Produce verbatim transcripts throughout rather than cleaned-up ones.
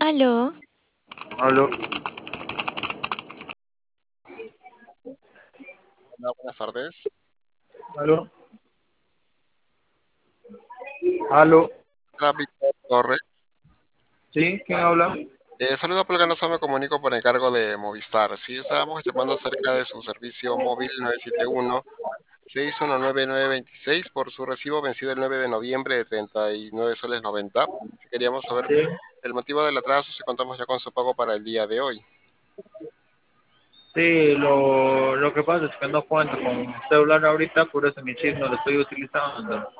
Aló, Aló, Hola, buenas tardes. aló, aló. Hola, Víctor Torres. ¿Sí? ¿Quién habla? Eh, saludo por no me comunico por encargo de Movistar. Sí, estábamos llamando acerca de su servicio móvil nueve siete uno seis uno nueve nueve dos seis por su recibo vencido el nueve de noviembre de treinta y nueve soles noventa. Si queríamos saber Sí, el motivo del atraso, si contamos ya con su pago para el día de hoy. sí, lo, lo que pasa es que no cuento con celular ahorita, por eso mi chip no lo estoy utilizando.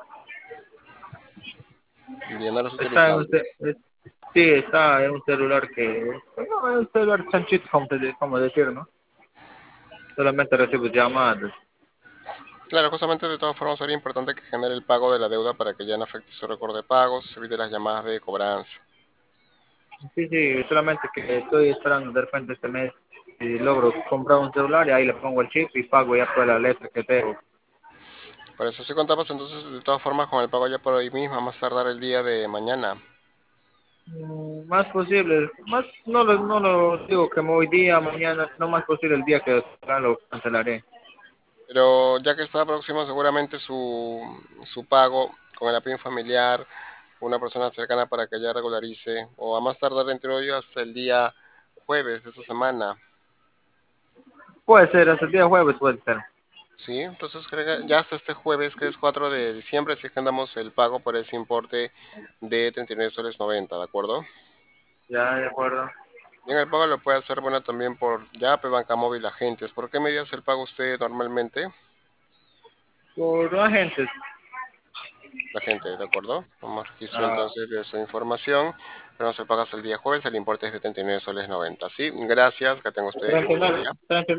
Bien, no lo has Está en utilizado. un, ce- es- sí, está en un celular que, no, es un celular chanchito, como, se- como decir, ¿no? Solamente recibo llamadas. Claro, justamente de todas formas sería importante que genere el pago de la deuda para que ya no afecte su récord de pagos, se evite las llamadas de cobranza. Sí, sí, solamente que estoy esperando de repente este mes y logro comprar un celular y ahí le pongo el chip y pago ya toda la letra que tengo. Por eso sí contamos entonces de todas formas con el pago ya por hoy mismo, a más tardar el día de mañana. Mm, Más posible, más no lo, no lo digo que hoy día, mañana, no más posible el día que salga lo cancelaré. Pero ya que está próximo seguramente su, su pago con el apoyo familiar, una persona cercana para que ya regularice, o a más tardar entre hoy hasta el día jueves de esta semana. Puede ser, hasta el día jueves puede ser. Sí, entonces creo que ya hasta este jueves, que es cuatro de diciembre, si agendamos el pago por ese importe de treinta y nueve soles noventa, ¿de acuerdo? Ya, de acuerdo. Bien, el pago lo puede hacer, bueno, también por Yape, Banca Móvil, agentes. ¿Por qué medidas el pago usted normalmente? Por agentes. La gente, ¿de acuerdo? Vamos registro Ah, entonces de su información. Pero no se paga hasta el día jueves, el importe es de treinta y nueve soles noventa. Sí, gracias, que tenga usted lindo treinta y nueve, día. treinta y nueve